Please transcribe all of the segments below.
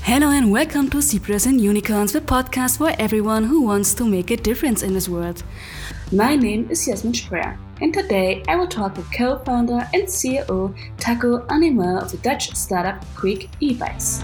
Hello and welcome to Zebras and Unicorns, the podcast for everyone who wants to make a difference in this world. My name is Jasmin Spreer, and today I will talk with co-founder and CEO Taco Animal of the Dutch startup Quick E-Bikes.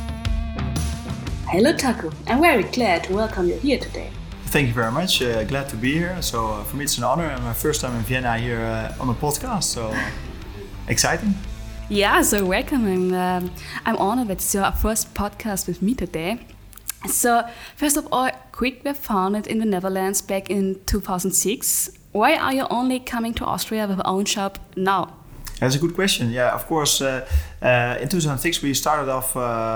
Hello Taco, I'm very glad to welcome you here today. Thank you very much. Glad to be here. So for me it's an honor and my first time in Vienna here on the podcast. So exciting. Yeah, so welcome. I'm honored that it's your first podcast with me today. So first of all, Quick were founded in the Netherlands back in 2006. Why are you only coming to Austria with your own shop now? That's a good question. Yeah, of course. In 2006 we started off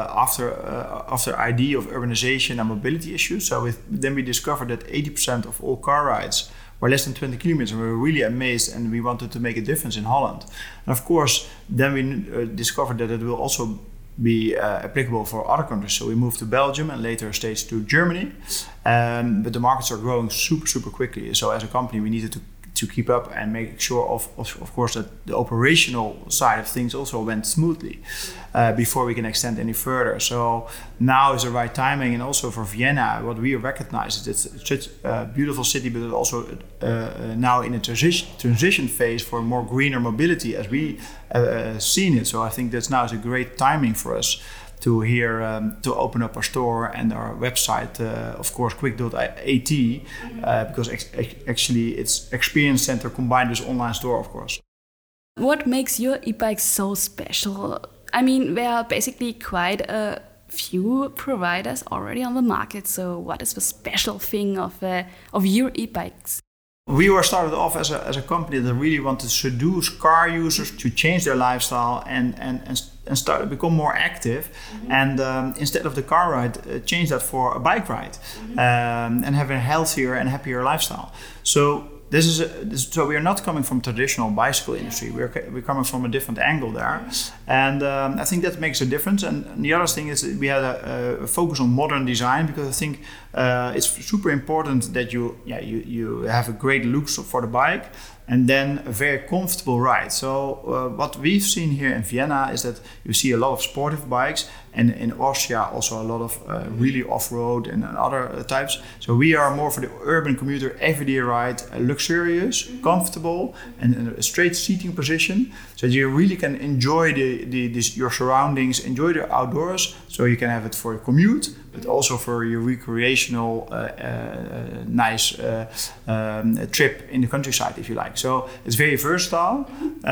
after idea of urbanization and mobility issues. So then we discovered that 80% of all car rides were less than 20 kilometers, and we were really amazed, and we wanted to make a difference in Holland. And of course, then we discovered that it will also be applicable for other countries. So we moved to Belgium and later stage to Germany. But the markets are growing super quickly. So as a company, we needed to keep up and make sure of course that the operational side of things also went smoothly before we can extend any further. So now is the right timing, and also for Vienna, what we recognize is it's such a beautiful city, but it's also now in a transition phase for more greener mobility as we seen it. So I think that's now is a great timing for us to to open up our store and our website, of course, quick.at, because actually it's experience center combined with online store, of course. What makes your e-bike so special? I mean, there are basically quite a few providers already on the market. So what is the special thing of your e-bikes? We were started off as a company that really wanted to seduce car users to change their lifestyle and start to become more active, and instead of the car ride, change that for a bike ride, and have a healthier and happier lifestyle. So so we are not coming from traditional bicycle industry. We're coming from a different angle there, and I think that makes a difference. And the other thing is that we had a focus on modern design, because I think it's super important that you have a great look for the bike, and then a very comfortable ride. So what we've seen here in Vienna is that you see a lot of sportive bikes, and in Austria also a lot of really off-road and other types. So we are more for the urban commuter, everyday ride, luxurious, comfortable, and a straight seating position, so you really can enjoy your surroundings, enjoy the outdoors. So you can have it for a commute, but also for your recreational, nice trip in the countryside, if you like. So it's very versatile,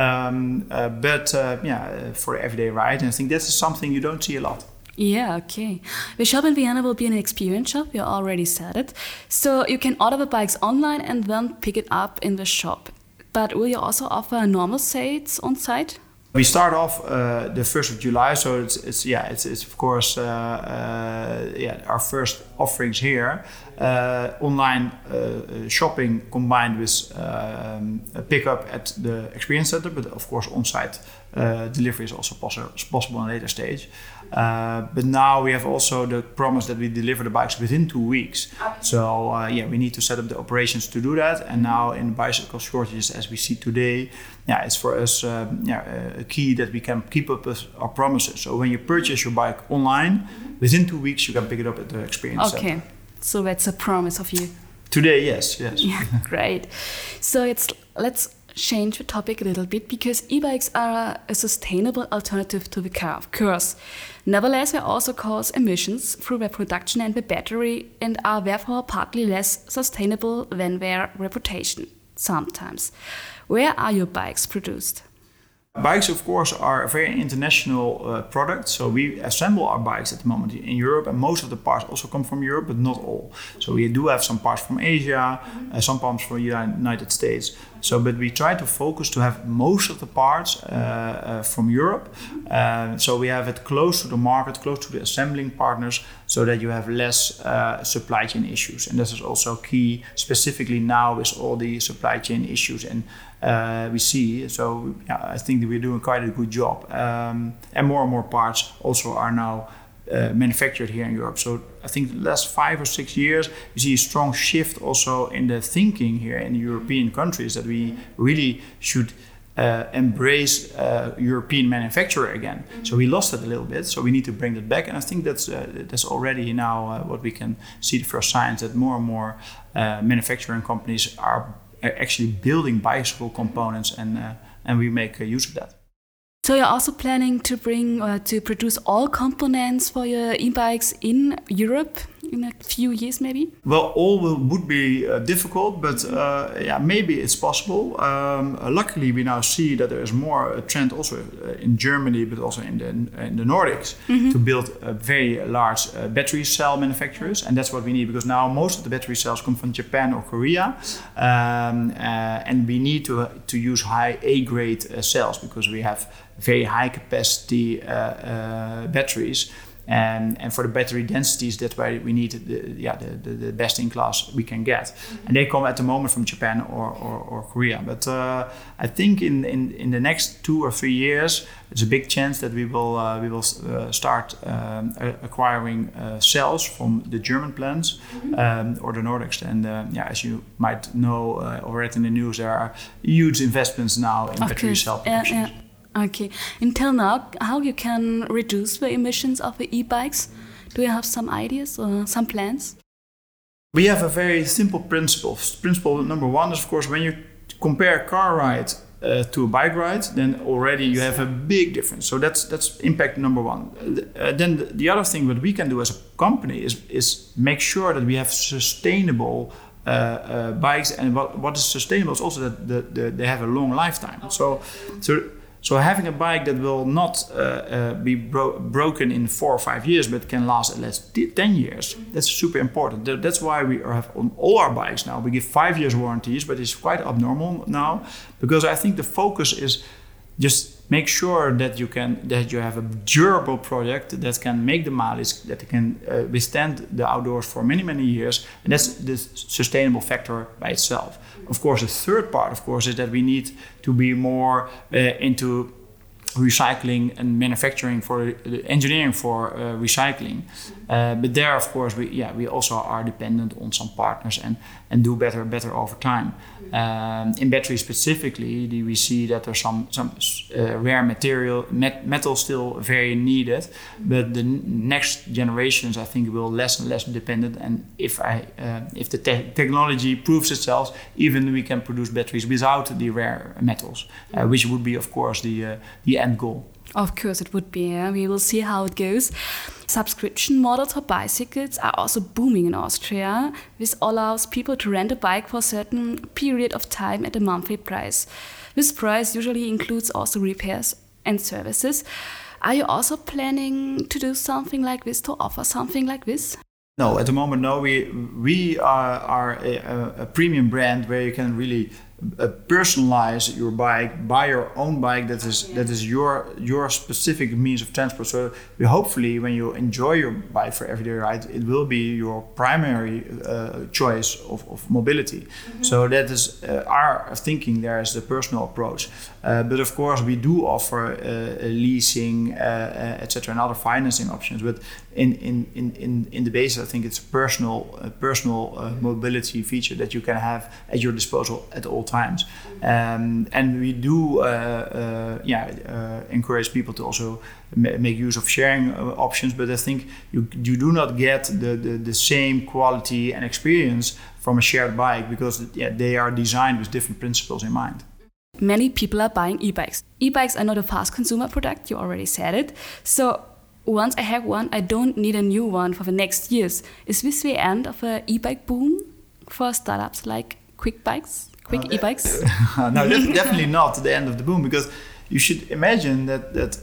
but for the everyday ride. And I think that's something you don't see a lot. Yeah, okay. The shop in Vienna will be an experience shop. You already said it. So you can order the bikes online and then pick it up in the shop. But will you also offer normal sales on site? We start off the 1st of July, so it's of course our first offerings here. Online shopping combined with pickup at the experience center, but of course on-site delivery is also possible in a later stage. But now we have also the promise that we deliver the bikes within 2 weeks. So we need to set up the operations to do that. And now in bicycle shortages as we see today, it's for us a key that we can keep up with our promises. So when you purchase your bike online, within 2 weeks you can pick it up at the experience center. Okay, so that's a promise of you. Today, yes. Yeah, great. So let's change the topic a little bit, because e-bikes are a sustainable alternative to the car, of course. Nevertheless, they also cause emissions through their production and the battery, and are therefore partly less sustainable than their reputation sometimes. Where are your bikes produced? Bikes, of course, are a very international product. So we assemble our bikes at the moment in Europe, and most of the parts also come from Europe, but not all. So we do have some parts from Asia, some parts from the United States. But we try to focus to have most of the parts from Europe. So we have it close to the market, close to the assembling partners, so that you have less supply chain issues. And this is also key, specifically now with all the supply chain issues and we see. So I think that we're doing quite a good job. And more parts also are now manufactured here in Europe. So I think the last 5 or 6 years, we see a strong shift also in the thinking here in the European countries, that we really should embrace European manufacturer again. So we lost it a little bit. So we need to bring that back. And I think that's already now what we can see the first signs that more and more manufacturing companies are actually building bicycle components, and we make use of that. So you're also planning to to produce all components for your e-bikes in Europe in a few years, maybe? Well, all would be difficult, but maybe it's possible. Luckily, we now see that there is more a trend also in Germany, but also in the Nordics, to build very large battery cell manufacturers, and that's what we need, because now most of the battery cells come from Japan or Korea, and we need to use high A-grade cells, because we have very high capacity batteries, and for the battery densities, that's why we need the best in class we can get, and they come at the moment from Japan or Korea. But I think in the next 2 or 3 years, there's a big chance that we will start acquiring cells from the German plants or the Nordics. And as you might know or read in the news, there are huge investments now in battery cell production. Okay. Until now, how you can reduce the emissions of the e-bikes? Do you have some ideas or some plans? We have a very simple principle. Principle number 1 is, of course, when you compare a car ride to a bike ride, then already you have a big difference. So that's impact number 1. Then the other thing that we can do as a company is make sure that we have sustainable bikes. And what is sustainable is also that they have a long lifetime. So having a bike that will not be broken in 4 or 5 years, but can last at least 10 years, that's super important. That's why we have on all our bikes now, we give 5 years warranties, but it's quite abnormal now, because I think the focus is just make sure that you have a durable product that can make the mileage, that can withstand the outdoors for many, many years, and that's the sustainable factor by itself. Of course, the third part, of course, is that we need to be more into recycling and manufacturing for engineering for recycling. But there, of course, we also are dependent on some partners and do better over time. In batteries specifically, we see that there's some rare metal still very needed, but the next generations, I think, will less and less dependent. And if the technology proves itself, even we can produce batteries without the rare metals, which would be, of course, the end goal. Of course it would be. Yeah? We will see how it goes. Subscription models for bicycles are also booming in Austria. This allows people to rent a bike for a certain period of time at a monthly price. This price usually includes also repairs and services. Are you also planning to do something like this, to offer something like this? No, at the moment, no. We are a premium brand where you can really personalize your bike, buy your own bike that is your specific means of transport. So hopefully, when you enjoy your bike for everyday ride, it will be your primary choice of mobility. Mm-hmm. So that is our thinking. There is the personal approach, but of course we do offer leasing, etc., and other financing options. But in the base, I think it's a personal mobility feature that you can have at your disposal at all times. And we do encourage people to also make use of sharing options, but I think you do not get the same quality and experience from a shared bike, because they are designed with different principles in mind. Many people are buying e-bikes. E-bikes are not a fast consumer product, you already said it. So once I have one, I don't need a new one for the next years. Is this the end of an e-bike boom for startups like Quick e-bikes? No, definitely not the end of the boom, because you should imagine that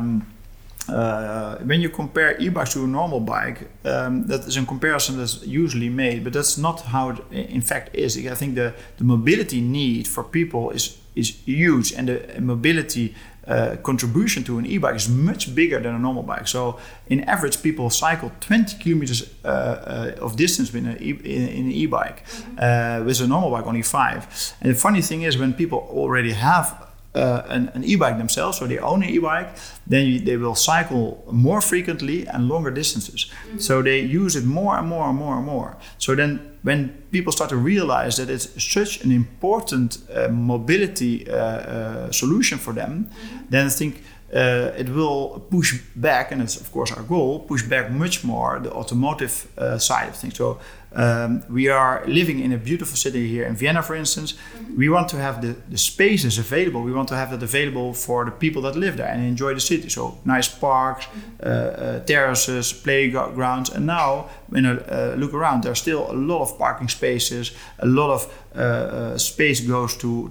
when you compare e-bikes to a normal bike, that is a comparison that's usually made, but that's not how it in fact is. I think the mobility need for people is huge, and the mobility contribution to an e-bike is much bigger than a normal bike. So in average, people cycle 20 kilometers of distance in an e-bike. With a normal bike, only 5. And the funny thing is, when people already have an e-bike themselves, so they own an e-bike, then they will cycle more frequently and longer distances. Mm-hmm. So they use it more and more and more and more. So then when people start to realize that it's such an important mobility solution for them, then I think it will push back, and it's of course our goal, push back much more the automotive side of things. So we are living in a beautiful city here in Vienna, for instance. Mm-hmm. We want to have the spaces available. We want to have that available for the people that live there and enjoy the city. So nice parks, terraces, playgrounds. And now, when I look around, there's still a lot of parking spaces. A lot of space goes to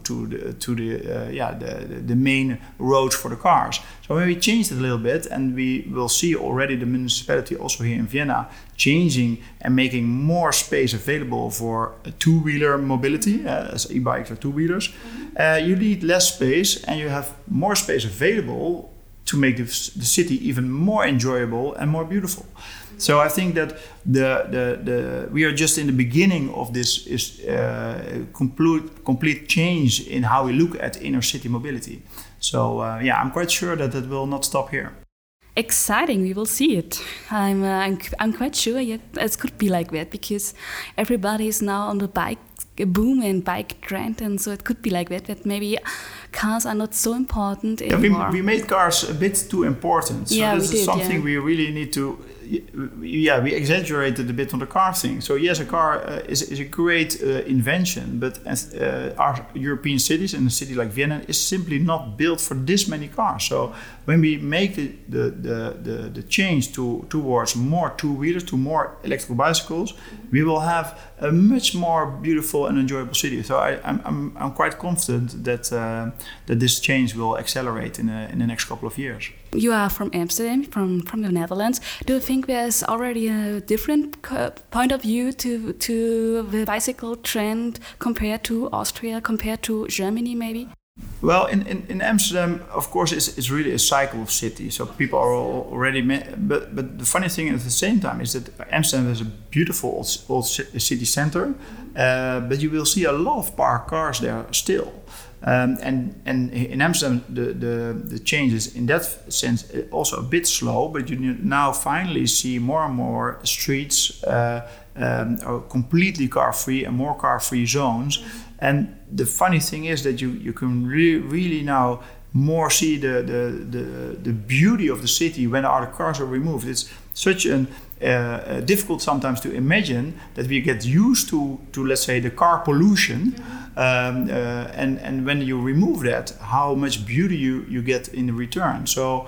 the main roads for the cars. So when we change it a little bit, and we will see already the municipality also here in Vienna changing and making more space available for a two-wheeler mobility, as e-bikes are two-wheelers, you need less space and you have more space available to make the city even more enjoyable and more beautiful. So I think that we are just in the beginning of this complete change in how we look at inner city mobility. So I'm quite sure that it will not stop here. Exciting, we will see it. I'm quite sure it could be like that, because everybody is now on the bike boom and bike trend, and so it could be like that maybe cars are not so important anymore. We made cars a bit too important. So this is something we really need to... we exaggerated a bit on the car thing. So yes, a car is a great invention, but our European cities, and a city like Vienna, is simply not built for this many cars. So when we make the change towards more two-wheelers, to more electrical bicycles, we will have a much more beautiful and enjoyable city. So I'm quite confident that this change will accelerate in the next couple of years. You are from Amsterdam, from the Netherlands. Do you think there's already a different point of view to the bicycle trend compared to Austria, compared to Germany maybe? Well, in Amsterdam, of course, it's really a cycle city. So people are already... But the funny thing at the same time is that Amsterdam is a beautiful old city center. But you will see a lot of parked cars there still. And in Amsterdam, the change is in that sense also a bit slow, but you now finally see more and more streets are completely car-free and more car-free zones. And the funny thing is that you can really now more see the beauty of the city when all the cars are removed. It's such difficult sometimes to imagine that we get used to let's say, the car pollution. And when you remove that, how much beauty you get in return. So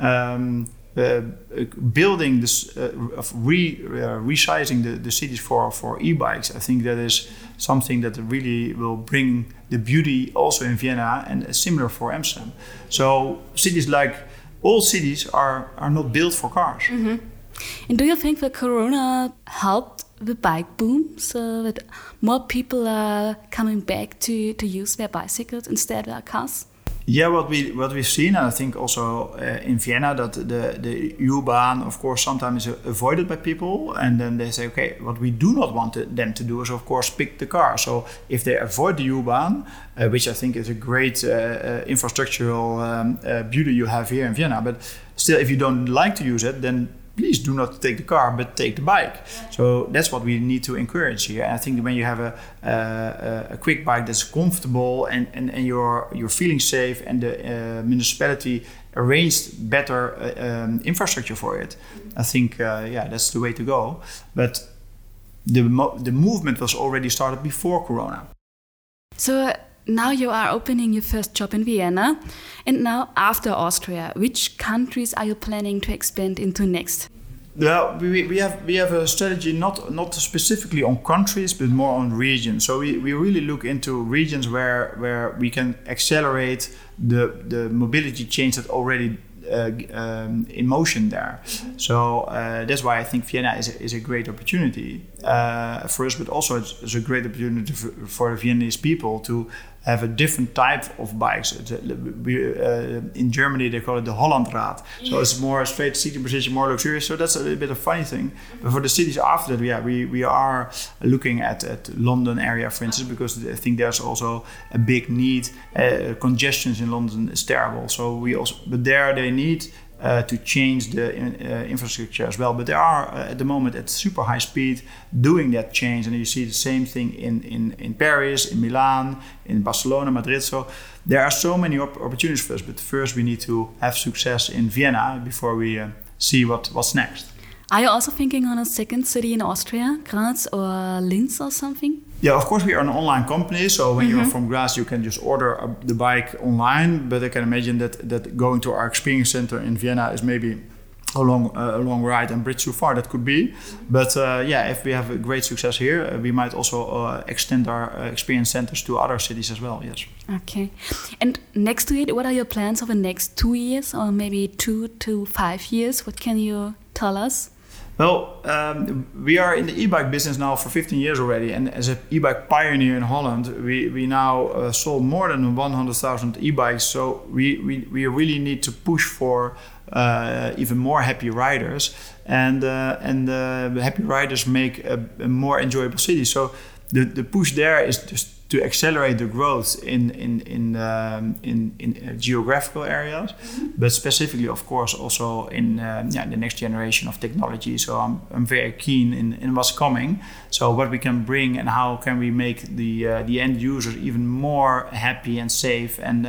building this, resizing the cities for e-bikes, I think that is something that really will bring the beauty also in Vienna, and similar for Amsterdam. So cities like all cities are not built for cars. Mm-hmm. And do you think that Corona helped the bike boom, so that more people are coming back to use their bicycles instead of their cars? Yeah, what we've seen, and I think also in Vienna, that the U-Bahn, of course, sometimes is avoided by people, and then they say, okay, what we do not want them to do is, of course, pick the car. So if they avoid the U-Bahn, which I think is a great infrastructural beauty you have here in Vienna, but still, if you don't like to use it, then please do not take the car, but take the bike. So that's what we need to encourage here. And I think when you have a quick bike that's comfortable and you're feeling safe, and the municipality arranged better infrastructure for it, I think that's the way to go. But the movement was already started before Corona. So now you are opening your first shop in Vienna, and now after Austria, which countries are you planning to expand into next? Yeah, we have a strategy not specifically on countries, but more on regions. So we really look into regions where we can accelerate the mobility change that already in motion there. So that's why I think Vienna is a great opportunity for us, but also it's a great opportunity for the Viennese people to have a different type of bikes. In Germany, they call it the Hollandrad. So it's more straight seating position, more luxurious. So that's a little bit of a funny thing. But for the cities after that, we are looking at London area, for instance, because I think there's also a big need. Congestions in London is terrible. So but there they need to change the infrastructure as well. But they are at the moment at super high speed doing that change, and you see the same thing in Paris, in Milan, in Barcelona, Madrid. So there are so many opportunities for us. But first we need to have success in Vienna before we see what's next. Are you also thinking on a second city in Austria, Graz or Linz or something? Yeah, of course we are an online company, so when you're from Graz, you can just order the bike online. But I can imagine that going to our experience center in Vienna is maybe a long ride and bridge too far. That could be. But if we have a great success here, we might also extend our experience centers to other cities as well. Yes. Okay. And next to it, what are your plans for the next 2 years or maybe 2 to 5 years? What can you tell us? Well, we are in the e-bike business now for 15 years already, and as an e-bike pioneer in Holland, we now sold more than 100,000 e-bikes. So we really need to push for even more happy riders, and happy riders make a more enjoyable city. So the push there is just to accelerate the growth in geographical areas, but specifically, of course, also in the next generation of technology. So I'm very keen in what's coming. So what we can bring and how can we make the end users even more happy and safe, and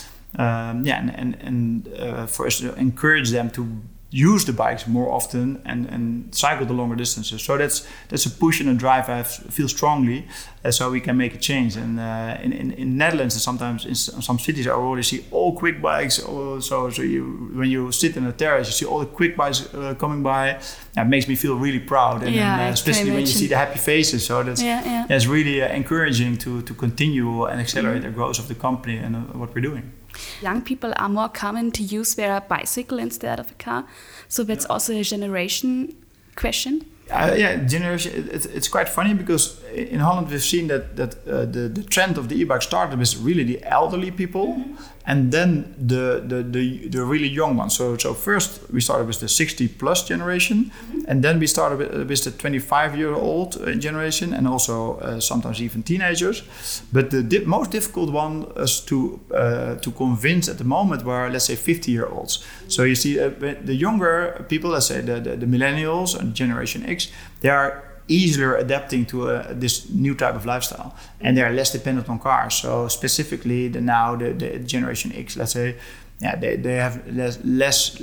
for us to encourage them to use the bikes more often and cycle the longer distances. So that's a push and a drive I feel strongly, so we can make a change. And in Netherlands, and sometimes in some cities, I already see all quick bikes. When you sit in a terrace, you see all the quick bikes coming by. It makes me feel really proud, and especially when you see the happy faces. So that's really encouraging to continue and accelerate the growth of the company and what we're doing. Young people are more common to use their bicycle instead of a car. So that's also a generation question. Generation. It's quite funny because in Holland we've seen that the trend of the e-bike started with really the elderly people, and then the really young ones. So first we started with the 60+ generation, and then we started with the 25-year-old generation, and also sometimes even teenagers. But the most difficult one is to convince at the moment were, let's say, 50-year-olds. So you see the younger people, let's say the millennials and Generation X, they are easier adapting to this new type of lifestyle, and they are less dependent on cars. So specifically the Generation X, let's say, they have less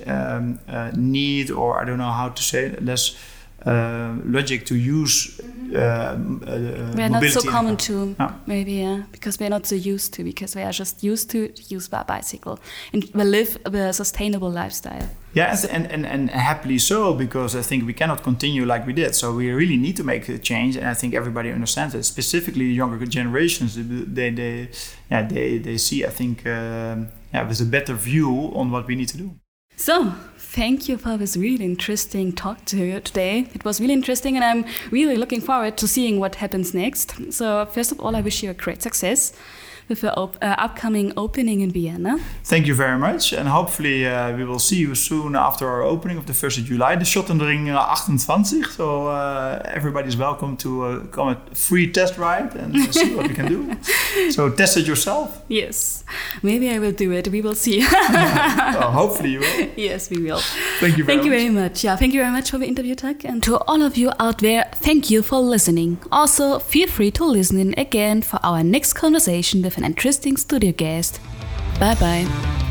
need, or I don't know how to say it, less logic to use we're not so common to maybe because we're not so used to, because we are just used to use our bicycle and we live a sustainable lifestyle. Yes, and happily so, because I think we cannot continue like we did. So we really need to make a change, and I think everybody understands it. Specifically, younger generations, they see, I think, with a better view on what we need to do. So, thank you for this really interesting talk to you today. It was really interesting, and I'm really looking forward to seeing what happens next. So, first of all, I wish you a great success with the upcoming opening in Vienna. Thank you very much, and hopefully we will see you soon after our opening of the 1st of July, the Schottenring 28. So everybody's welcome to come a free test ride and see what we can do. So test it yourself. Yes, maybe I will do it. We will see. Well, hopefully you will. Yes, we will. Thank you very much. Yeah, thank you very much for the interview, Tuck. And to all of you out there, thank you for listening. Also, feel free to listen in again for our next conversation with an interesting studio guest. Bye-bye.